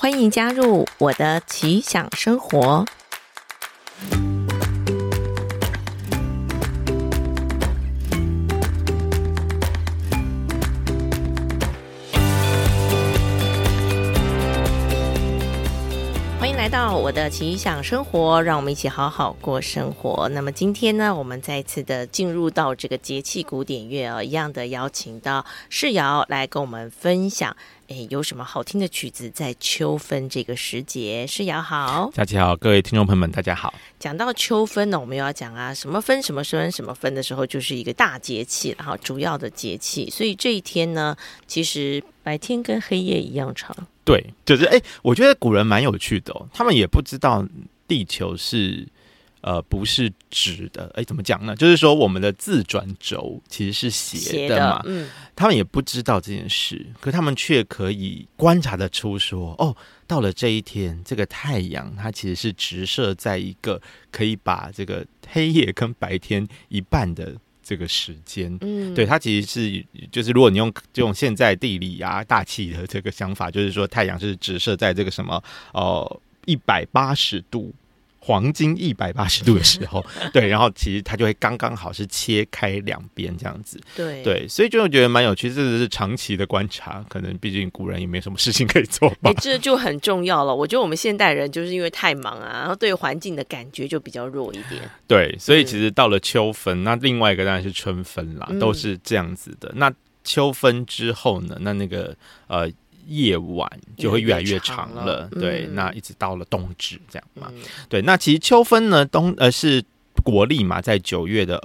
欢迎加入我的奇想生活。欢迎来到我的奇想生活，让我们一起好好过生活。那么今天呢，我们再一次的进入到这个节气古典乐一样的邀请到世瑶来跟我们分享有什么好听的曲子在秋分这个时节。世瑶好。 佳琪好，各位听众朋友们大家好。 讲到秋分呢，我们又要讲什么分什么分什么分的时候，就是一个大节气，然后主要的节气，所以这一天呢，其实白天跟黑夜一样长。 对，就是我觉得古人蛮有趣的他们也不知道地球是不是直的，怎么讲呢？就是说我们的自转轴其实是斜的嘛，他们也不知道这件事，可他们却可以观察得出说，到了这一天，这个太阳它其实是直射在一个可以把这个黑夜跟白天一半的这个时间，对，它其实是就是如果你用现在地理啊大气的这个想法，就是说太阳是直射在这个什么180度。黄金180度的时候，对，然后其实它就会刚刚好是切开两边这样子，对，所以就觉得蛮有趣，这是长期的观察，可能毕竟古人也没什么事情可以做吧， 这就很重要了。我觉得我们现代人就是因为太忙啊，然后对环境的感觉就比较弱一点， 对，所以其实到了秋分，那另外一个当然是春分啦，都是这样子的。那秋分之后呢，那个夜晚就会越来越长了，对，那一直到了冬至这样嘛，对，那其实秋分呢，是国历嘛，在9月的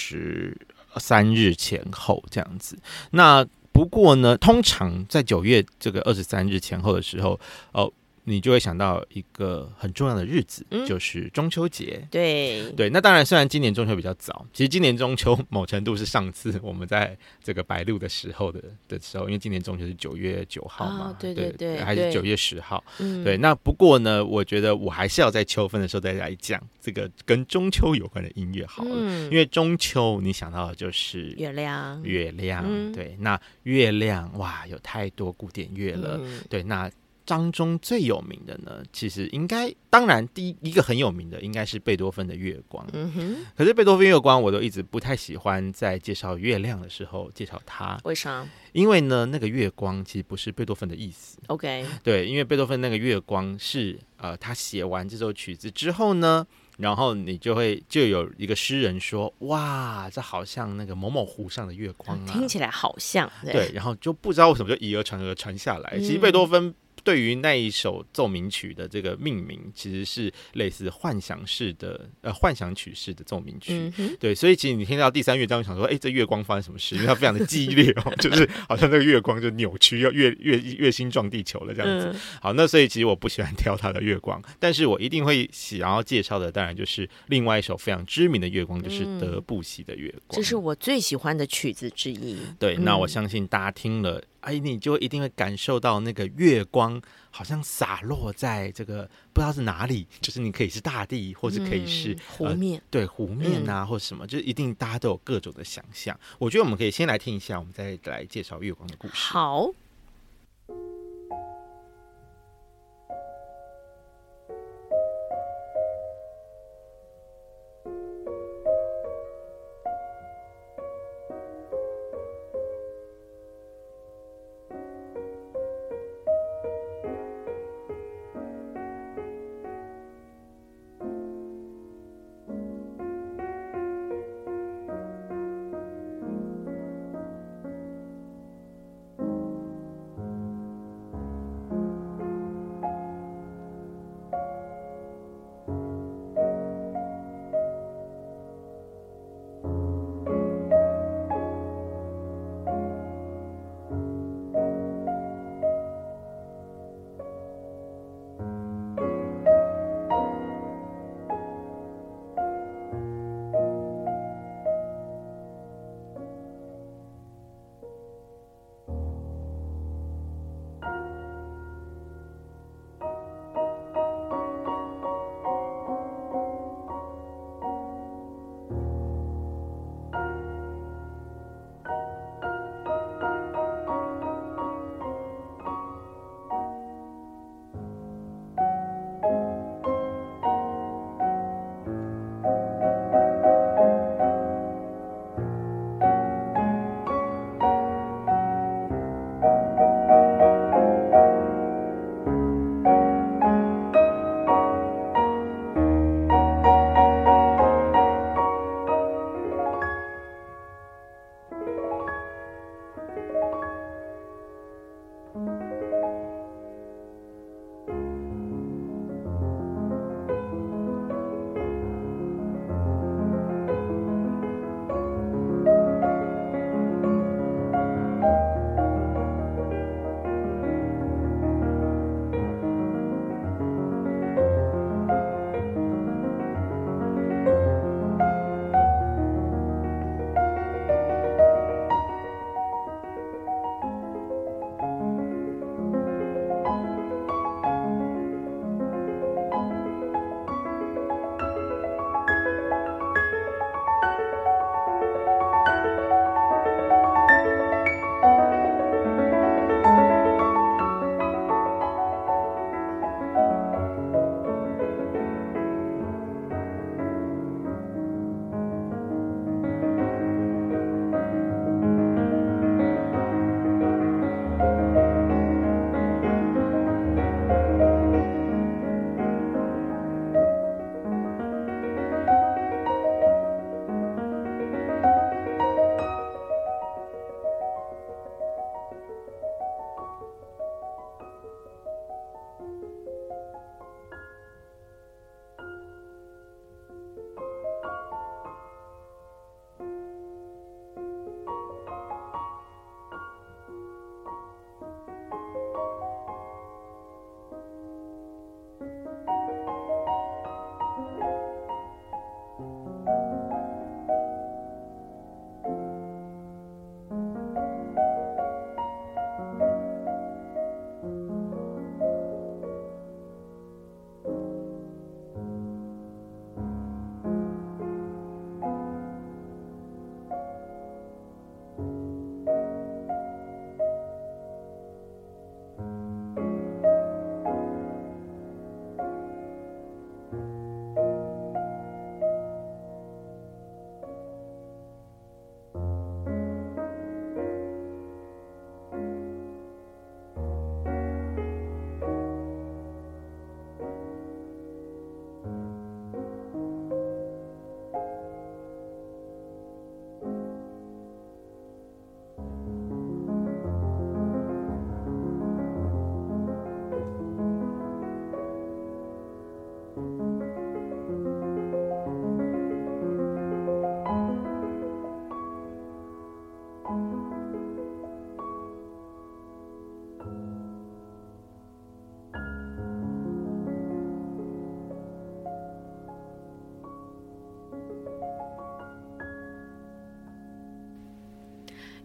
23日前后这样子。那不过呢，通常在9月这个23日前后的时候，你就会想到一个很重要的日子，就是中秋节。对，那当然，虽然今年中秋比较早，其实今年中秋某程度是上次我们在这个白露的时候的时候，因为今年中秋是9月9号嘛，对，还是9月10号。对，那不过呢，我觉得我还是要在秋分的时候再来讲这个跟中秋有关的音乐好了，因为中秋你想到的就是月亮，对，那月亮哇，有太多古典乐了，对，那当中最有名的呢，其实当然第一个很有名的应该是贝多芬的月光，可是贝多芬月光我都一直不太喜欢在介绍月亮的时候介绍它， 为啥？因为呢那个月光其实不是贝多芬的意思 ，OK， 对，因为贝多芬那个月光是他写完这首曲子之后呢，然后你就有一个诗人说，哇，这好像那个某某湖上的月光啊， 听起来好像， 对，然后就不知道为什么就以讹传下来，其实贝多芬对于那一首奏鸣曲的这个命名，其实是类似幻想曲式的奏鸣曲，对，所以其实你听到第3乐章，想说，这月光发生什么事？因为它非常的激烈就是好像这个月光就扭曲，要月心撞地球了这样子。好，那所以其实我不喜欢挑它的月光，但是我一定会想要介绍的，当然就是另外一首非常知名的月光，就是德布西的月光， 这是我最喜欢的曲子之一。 对，那我相信大家听了。你就一定会感受到那个月光好像洒落在这个不知道是哪里，就是你可以是大地，或是可以是湖面， 对，湖面啊，或什么，就一定大家都有各种的想象。我觉得我们可以先来听一下，我们再来介绍月光的故事。 好。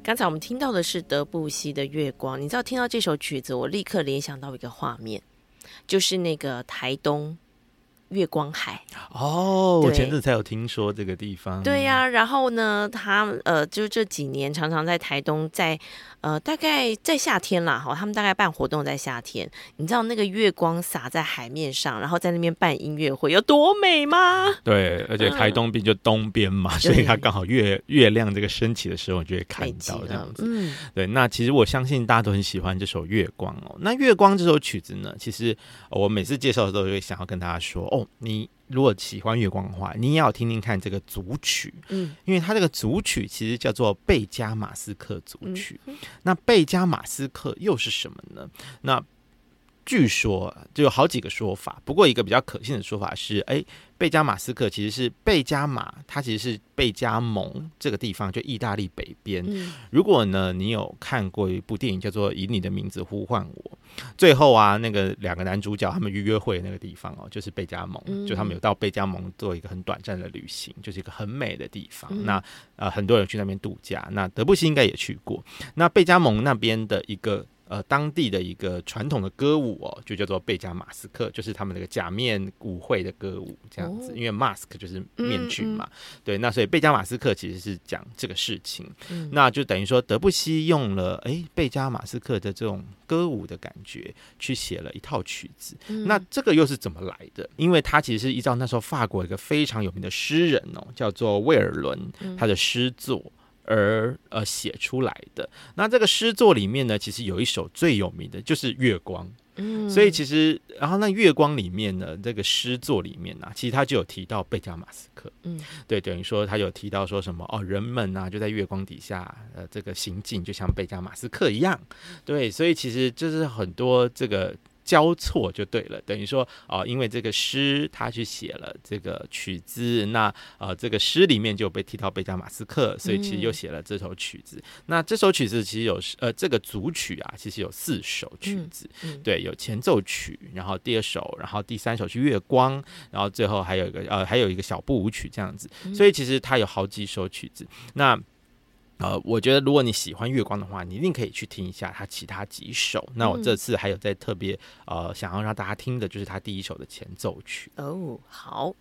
刚才我们听到的是德布西的《月光》，你知道听到这首曲子，我立刻联想到一个画面，就是那个台东月光海。 哦，我前阵才有听说这个地方。 对呀、然后呢，他就这几年常常在台东在，大概在夏天啦，他们大概办活动在夏天。你知道那个月光洒在海面上，然后在那边办音乐会，有多美吗？ 对，而且台东边就东边嘛，所以它刚好月亮这个升起的时候，你就会看到这样子。对，那其实我相信大家都很喜欢这首《月光》哦。那《月光》这首曲子呢，其实我每次介绍的时候，就会想要跟大家说，哦，你如果喜欢月光的话，你也要听听看这个组曲，因为它这个组曲其实叫做贝加马斯克组曲。那贝加马斯克又是什么呢？那据说就有好几个说法，不过一个比较可信的说法是，贝加马斯克其实是贝加马，它其实是贝加蒙这个地方，就意大利北边。如果呢你有看过一部电影叫做《以你的名字呼唤我》，最后啊那个两个男主角他们约会的那个地方哦，就是贝加蒙，就他们有到贝加蒙做一个很短暂的旅行，就是一个很美的地方。那很多人去那边度假，那德布西应该也去过。那贝加蒙那边的一个当地的一个传统的歌舞哦，就叫做贝加马斯克，就是他们那个假面舞会的歌舞这样子。因为 mask 就是面具嘛，对，那所以贝加马斯克其实是讲这个事情。那就等于说德布西用了贝加马斯克的这种歌舞的感觉去写了一套曲子。那这个又是怎么来的？因为他其实是依照那时候法国一个非常有名的诗人哦，叫做魏尔伦，他的诗作而写出来的。那这个诗作里面呢，其实有一首最有名的就是月光。所以其实然后那月光里面呢，这个诗作里面其实他就有提到贝加马斯克。对，等于说他有提到说什么人们就在月光底下这个行进就像贝加马斯克一样。对，所以其实就是很多这个交错就对了，等于说因为这个诗他去写了这个曲子，那这个诗里面就有被提到贝加马斯克，所以其实又写了这首曲子。那这首曲子其实有这个组曲其实有4首曲子。对，有前奏曲，然后第2首，然后第3首是月光，然后最后还有一个小步舞曲这样子。所以其实它有好几首曲子。那我觉得如果你喜欢月光的话，你一定可以去听一下他其他几首。那我这次还有在特别想要让大家听的就是他第1首的前奏曲。 好。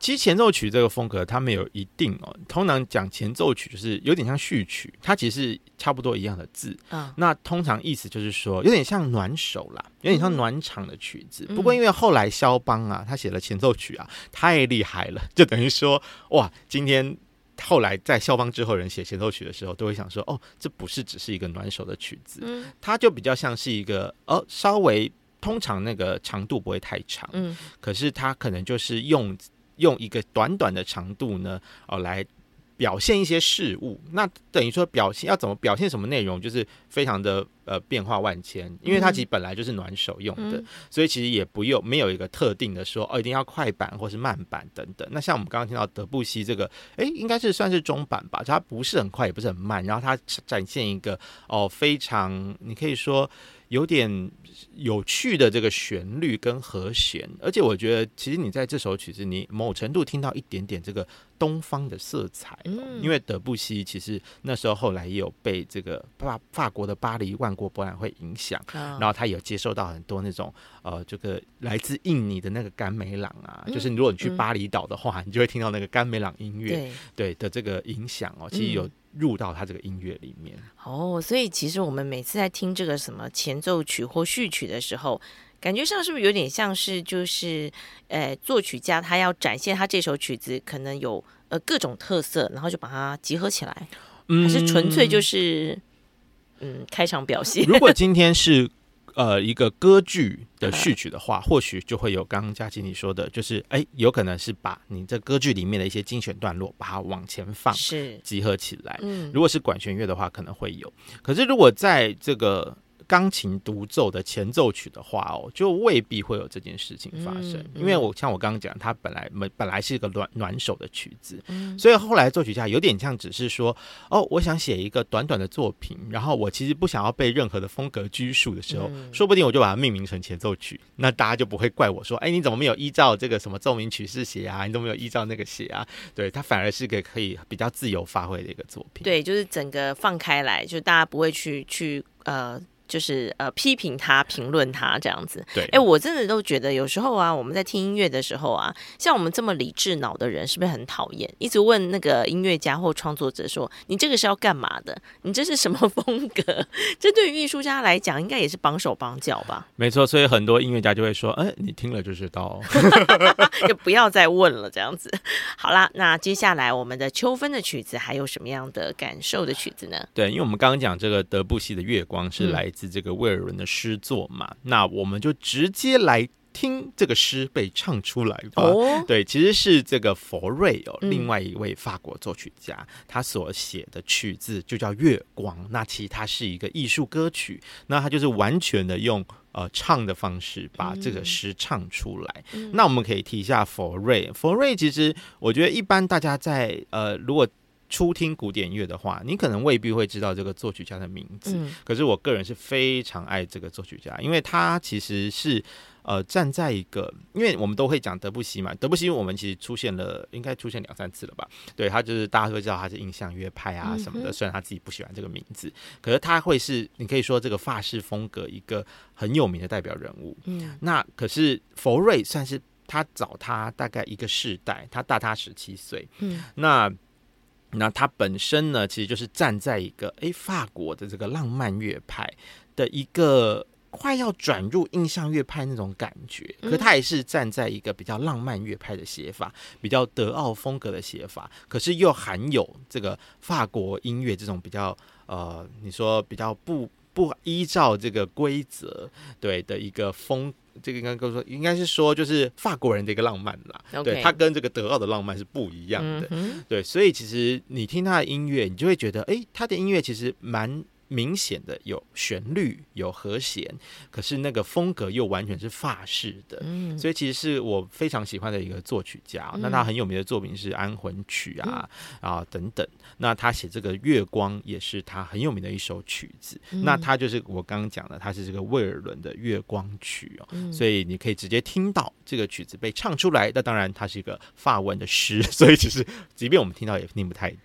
其实前奏曲这个风格它没有一定通常讲前奏曲就是有点像序曲，它其实是差不多一样的字，那通常意思就是说有点像暖手啦，有点像暖场的曲子。不过因为后来肖邦啊，他写了前奏曲啊，太厉害了，就等于说哇，今天后来在肖邦之后人写前奏曲的时候，都会想说这不是只是一个暖手的曲子，它就比较像是一个稍微通常那个长度不会太长，可是它可能就是用一个短短的长度呢，来表现一些事物。那等于说要怎么表现什么内容，就是非常的变化万千，因为它其实本来就是暖手用的，所以其实也没有一个特定的说一定要快板或是慢板等等。那像我们刚刚听到德布西这个，应该是算是中板吧，它不是很快也不是很慢，然后它展现一个非常你可以说有点有趣的这个旋律跟和弦，而且我觉得其实你在这首曲子你某程度听到一点点这个东方的色彩，因为德布西其实那时候后来也有被这个法国的巴黎万国博览会影响，然后他有接受到很多那种这个来自印尼的那个甘美朗啊，就是如果你去巴厘岛的话，你就会听到那个甘美朗音乐对的这个影响其实有入到他这个音乐里面。 所以其实我们每次在听这个什么前奏曲或序曲的时候，感觉上是不是有点像是就是作曲家他要展现他这首曲子可能有各种特色，然后就把它集合起来，还是纯粹就是开场表现？ 如果今天是一个歌剧的序曲的话，或许就会有刚刚嘉琪你说的，就是有可能是把你这歌剧里面的一些精选段落把它往前放，是集合起来。如果是管弦乐的话，可能会有。可是如果在这个钢琴独奏的前奏曲的话就未必会有这件事情发生，因为像我刚刚讲，它本来是一个暖手的曲子，所以后来作曲家有点像只是说我想写一个短短的作品，然后我其实不想要被任何的风格拘束的时候，说不定我就把它命名成前奏曲，那大家就不会怪我说你怎么没有依照这个什么奏鸣曲式写啊，你怎么没有依照那个写啊。对，它反而是个可以比较自由发挥的一个作品。 对，就是整个放开来，就大家不会去就是批评他、评论他这样子。 对， 我真的都觉得有时候啊，我们在听音乐的时候啊，像我们这么理智脑的人，是不是很讨厌？一直问那个音乐家或创作者说：“你这个是要干嘛的？你这是什么风格？”这对于艺术家来讲，应该也是绑手绑脚吧？ 没错，所以很多音乐家就会说：“你听了就知道。” 就不要再问了，这样子。好啦，那接下来我们的秋分的曲子还有什么样的感受的曲子呢？ 对，因为我们刚刚讲这个德布西的《月光》是来自这个威尔伦的诗作嘛，那我们就直接来听这个诗被唱出来吧。对，其实是这个佛瑞另外一位法国作曲家，他所写的曲子就叫《月光》。那其实它是一个艺术歌曲，那他就是完全的用唱的方式把这个诗唱出来。那我们可以提一下佛瑞。佛瑞其实我觉得一般大家在如果初听古典乐的话，你可能未必会知道这个作曲家的名字，可是我个人是非常爱这个作曲家，因为他其实是站在一个，因为我们都会讲德布西嘛，德布西我们其实应该出现2-3次了吧。对，他就是大家会知道他是印象乐派啊什么的，虽然他自己不喜欢这个名字，可是他会是你可以说这个法式风格一个很有名的代表人物。那可是佛瑞算是他早他大概一个世代，他大他17岁。那他本身呢，其实就是站在一个法国的这个浪漫乐派的一个快要转入印象乐派那种感觉，可他也是站在一个比较浪漫乐派的写法，比较德奥风格的写法，可是又含有这个法国音乐这种比较你说比较不依照这个规则对的一个风。这个应该是说，就是法国人的一个浪漫啦。对，他跟这个德奥的浪漫是不一样的。对，所以其实你听他的音乐，你就会觉得，他的音乐其实蛮明显的有旋律有和弦，可是那个风格又完全是法式的，所以其实是我非常喜欢的一个作曲家。那他很有名的作品是安魂曲啊等等。那他写这个月光也是他很有名的一首曲子。那他就是我刚刚讲的，他是这个威尔伦的月光曲所以你可以直接听到这个曲子被唱出来。那当然它是一个法文的诗，所以其实即便我们听到也听不太懂。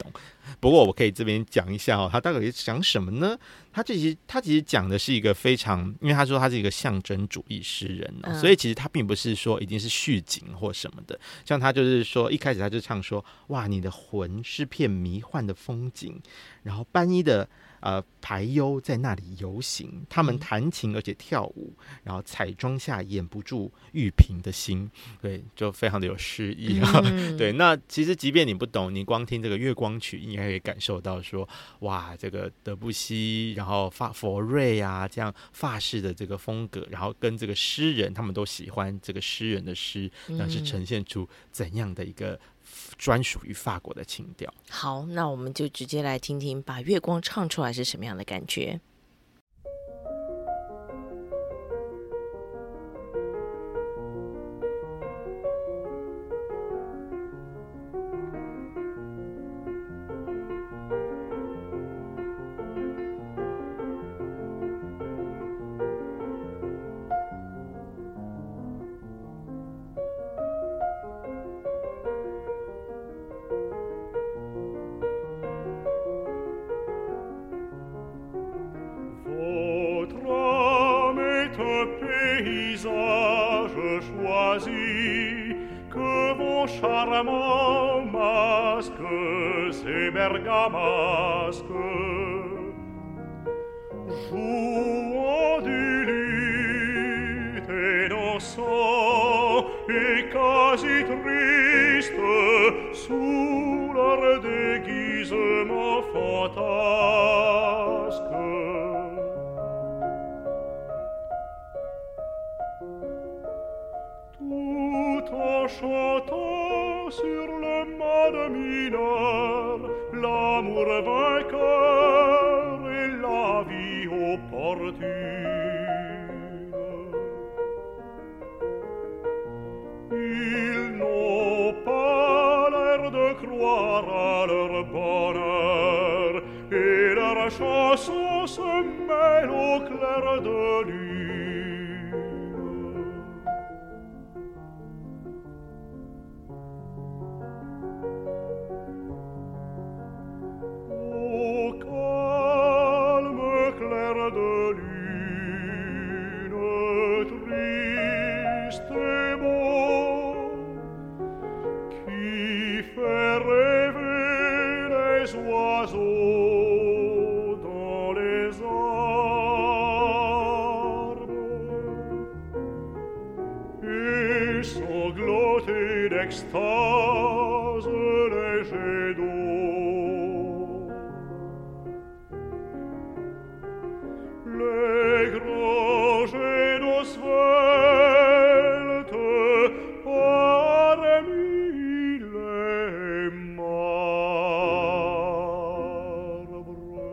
不过我可以这边讲一下哦，他大概讲什么呢？他其实讲的是一个非常，因为他说他是一个象征主义诗人哦，所以其实他并不是说一定是续景或什么的。像他就是说一开始他就唱说，哇，你的魂是片迷幻的风景，然后班衣的排忧在那里游行，他们弹琴而且跳舞，然后彩妆下掩不住玉萍的心，对，就非常的有诗意啊。对，那其实即便你不懂，你光听这个月光曲，应该可以感受到说，哇，这个德布西，然后佛瑞啊，这样法式的这个风格，然后跟这个诗人，他们都喜欢这个诗人的诗，那是呈现出怎样的一个专属于法国的情调。 好，那我们就直接来听听把月光唱出来是什么样的感觉。 Charmants masques et bergamasques, jouant du luth et dansant et quasi tristes sous leur déguisement fantasque. Tout en chantant sur le mode mineur, l'amour vainqueur et la vie opportune. Ils n'ont pas l'air de croire à leur bonheur, et leur chanson se mêle au clair de lune. Extase léger d'eau, les grands jets d'eau sveltes parmi les marbres.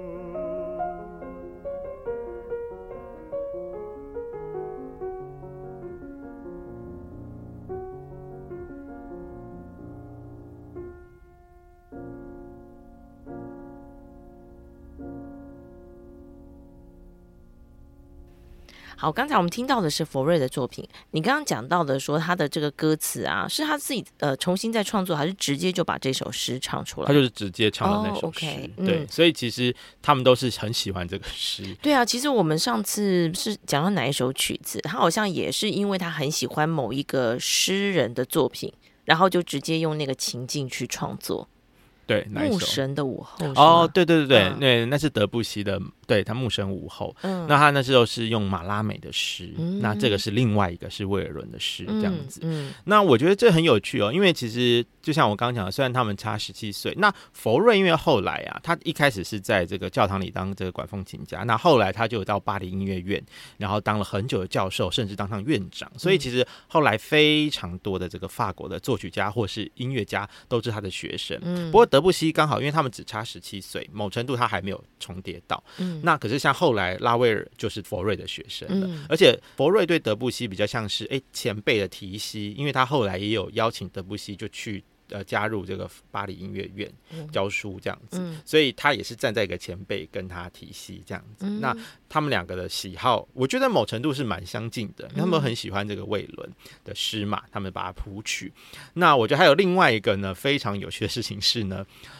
好，刚才我们听到的是佛瑞的作品，你刚刚讲到的说他的这个歌词啊，是他自己重新再创作，还是直接就把这首诗唱出来？ 他就是直接唱的那首诗，对，所以其实他们都是很喜欢这个诗。 对啊，其实我们上次是讲到哪一首曲子，他好像也是因为他很喜欢某一个诗人的作品，然后就直接用那个情境去创作。 对，哪一首？ 牧神的午后。 哦，对对对对，那是德布西的，对，他牧神午后。那他那时候是用马拉美的诗，那这个是另外一个是威尔伦的诗，这样子。那我觉得这很有趣哦，因为其实就像我刚刚讲的，虽然他们差17岁，那佛瑞因为后来啊，他一开始是在这个教堂里当这个管风琴家，那后来他就有到巴黎音乐院，然后当了很久的教授，甚至当上院长。所以其实后来非常多的这个法国的作曲家或是音乐家都是他的学生。不过德布西刚好，因为他们只差17岁，某程度他还没有重叠到。那可是像后来拉威尔就是佛瑞的学生了，而且佛瑞对德布西比较像是前辈的提携，因为他后来也有邀请德布西就去加入这个巴黎音乐院教书这样子，所以他也是站在一个前辈跟他提携这样子。那他们两个的喜好，我觉得某程度是蛮相近的，他们很喜欢这个魏伦的诗嘛，他们把它谱曲。那我觉得还有另外一个呢非常有趣的事情是呢，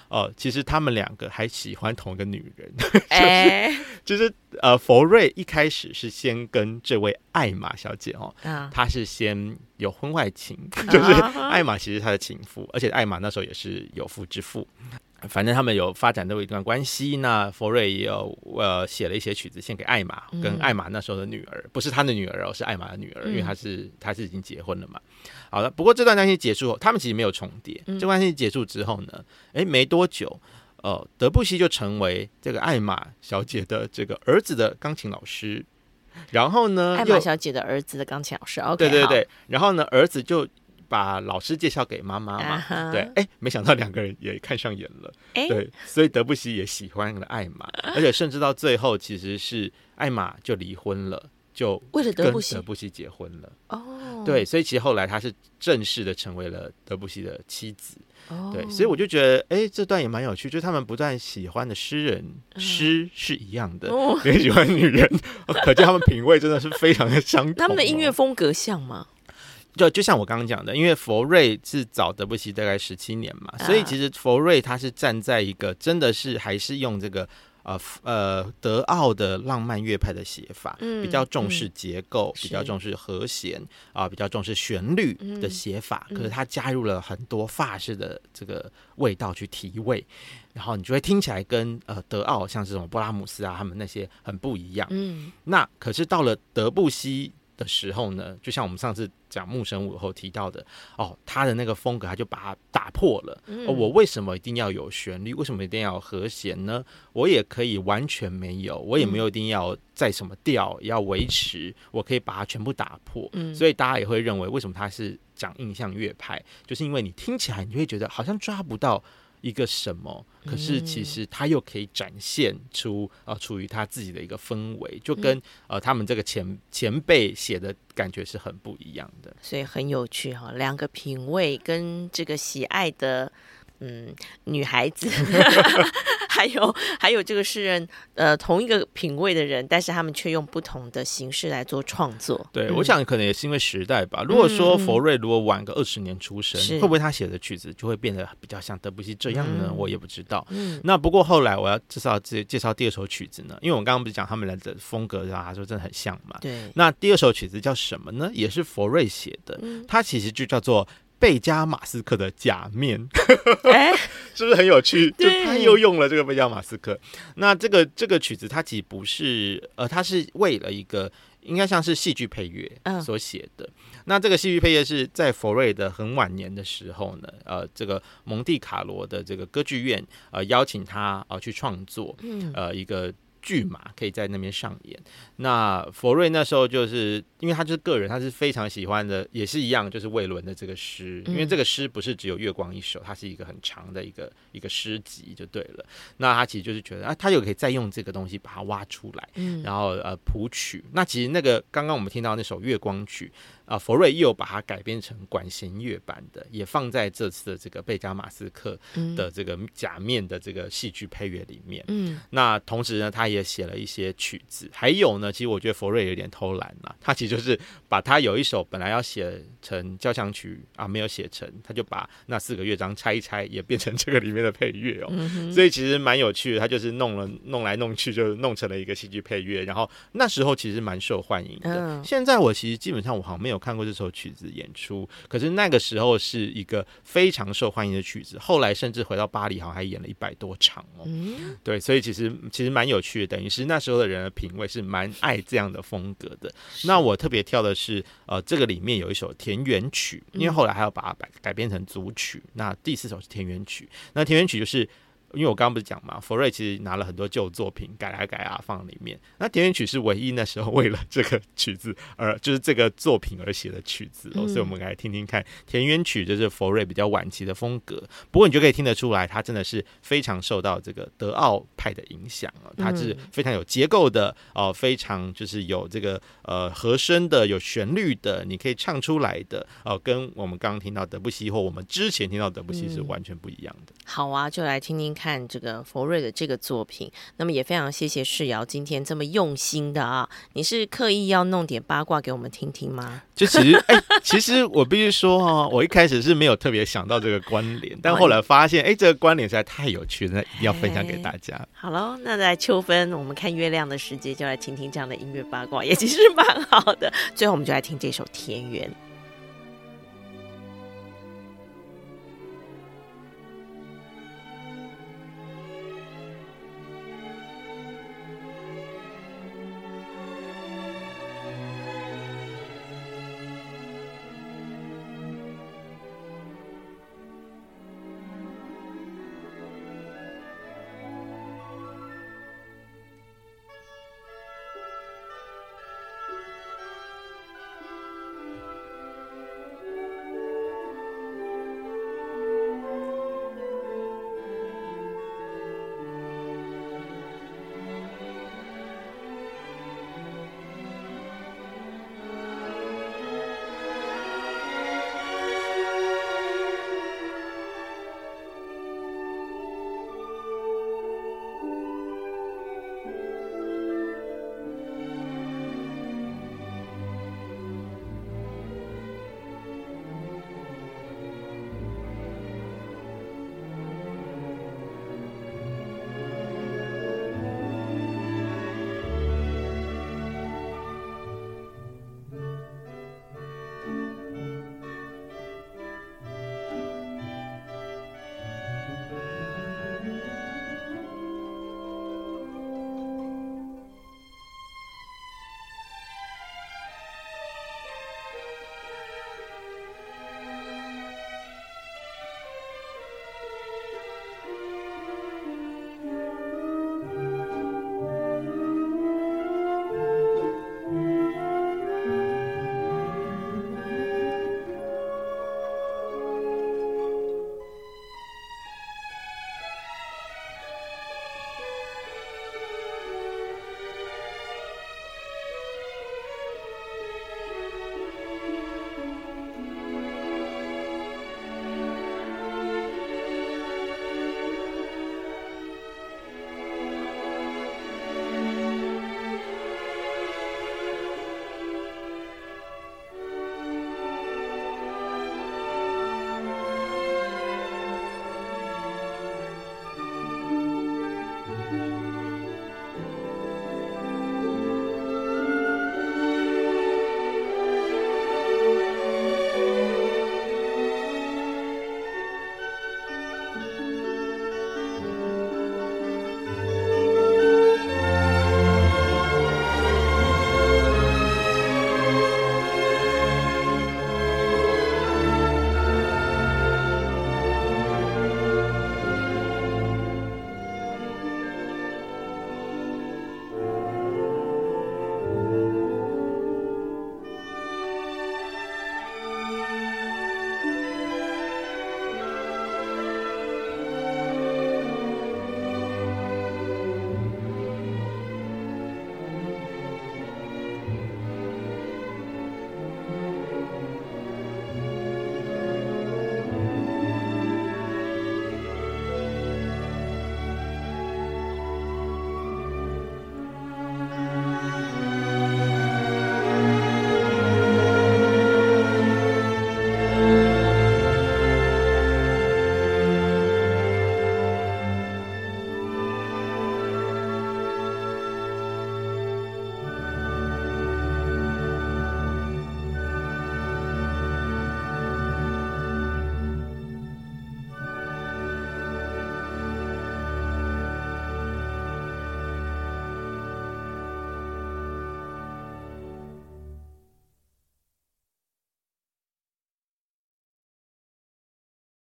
其实他们两个还喜欢同一个女人， 哎， 就是佛瑞一开始是先跟这位艾玛小姐她是先有婚外情，就是艾玛其实她的情妇，而且艾玛那时候也是有妇之夫。反正他们有发展到一段关系，那佛瑞也有写了一些曲子献给艾玛，跟艾玛那时候的女儿，不是他的女儿是艾玛的女儿，因为他是已经结婚了嘛。好了，不过这段关系结束后，他们其实没有重叠。这段关系结束之后呢，没多久，德布西就成为这个艾玛小姐的这个儿子的钢琴老师。然后呢， 艾玛小姐的儿子的钢琴老师 ，OK， 对对对。然后呢，儿子就把老师介绍给妈妈嘛，对，没想到两个人也看上眼了，对，所以德布西也喜欢了艾玛，而且甚至到最后，其实是艾玛就离婚了，就为了跟德布西结婚了。对，所以其实后来他是正式的成为了德布西的妻子。对，所以我就觉得，这段也蛮有趣，就是他们不断喜欢的诗人，诗是一样的，也喜欢女人，可见他们品味真的是非常的相同。 他们的音乐风格像吗？ 就像我刚刚讲的，因为佛瑞是早德布西大概17年嘛，所以其实佛瑞他是站在一个真的是还是用这个德奥的浪漫乐派的写法，比较重视结构，比较重视和弦比较重视旋律的写法，可是他加入了很多法式的这个味道去提味，然后你就会听起来跟德奥像这种布拉姆斯他们那些很不一样。那可是到了德布西的时候呢，就像我们上次讲木神舞后提到的他的那个风格他就把它打破了。我为什么一定要有旋律，为什么一定要有和弦呢？我也可以完全没有，我也没有一定要在什么调也要维持，我可以把它全部打破。所以大家也会认为为什么他是讲印象乐派，就是因为你听起来你会觉得好像抓不到一个什么，可是其实他又可以展现出处于他自己的一个氛围，就跟他们这个前辈写的感觉是很不一样的， 所以很有趣哈，两个品味跟这个喜爱的女孩子还有这个诗人同一个品味的人，但是他们却用不同的形式来做创作。 对，我想可能也是因为时代吧。如果说佛瑞如果晚个20年出生，会不会他写的曲子就会变得比较像德布西这样呢？我也不知道。那不过后来我要介绍第二首曲子呢，因为我刚刚不是讲他们的风格，然后他说真的很像嘛。 对。那第二首曲子叫什么呢？也是佛瑞写的，它其实就叫做贝加马斯克的假面，是不是很有趣？就他又用了这个贝加马斯克。那这个曲子它其实不是它是为了一个应该像是戏剧配乐所写的。那这个戏剧配乐是在佛瑞的很晚年的时候呢，这个蒙蒂卡罗的这个歌剧院邀请他去创作一个剧码可以在那边上演。那佛瑞那时候就是因为他就是个人，他是非常喜欢的，也是一样就是魏伦的这个诗，因为这个诗不是只有月光一首，它是一个很长的一个诗集就对了。那他其实就是觉得他又可以再用这个东西把它挖出来，然后谱曲。那其实那个刚刚我们听到那首月光曲佛瑞又把它改编成管弦乐版的，也放在这次的这个贝加马斯克的这个假面的这个戏剧配乐里面。那同时呢，他也写了一些曲子，还有呢，其实我觉得佛瑞有点偷懒啦，他其实就是把他有一首本来要写成交响曲没有写成，他就把那4个乐章拆一拆，也变成这个里面的配乐所以其实蛮有趣的，他就是弄来弄去，就弄成了一个戏剧配乐。然后那时候其实蛮受欢迎的。现在我其实基本上我好像没有看过这首曲子演出，可是那个时候是一个非常受欢迎的曲子，后来甚至回到巴黎好像还演了100多场对，所以其实蛮有趣的，等于是那时候的人的品味是蛮爱这样的风格的。那我特别挑的是这个里面有一首田园曲，因为后来还要把它改编成组曲。那第4首是田园曲，那田园曲就是因为我刚刚不是讲嘛，佛瑞其实拿了很多旧作品改来改放里面，那田园曲是唯一那时候为了这个曲子就是这个作品而写的曲子所以我们来听听看田园曲，就是佛瑞比较晚期的风格。不过你就可以听得出来，它真的是非常受到这个德奥派的影响它是非常有结构的非常就是有这个和声的，有旋律的，你可以唱出来的跟我们刚刚听到德布西或我们之前听到德布西是完全不一样的。 好啊，就来听听看这个佛瑞的这个作品。那么也非常谢谢世尧今天这么用心的啊，你是刻意要弄点八卦给我们听听吗？ 就其实我必须说我一开始是没有特别想到这个关联，但后来发现这个关联实在太有趣了，那一定要分享给大家。 好咯，那在秋分我们看月亮的时节，就来听听这样的音乐八卦，也其实蛮好的。最后我们就来听这首《田园》。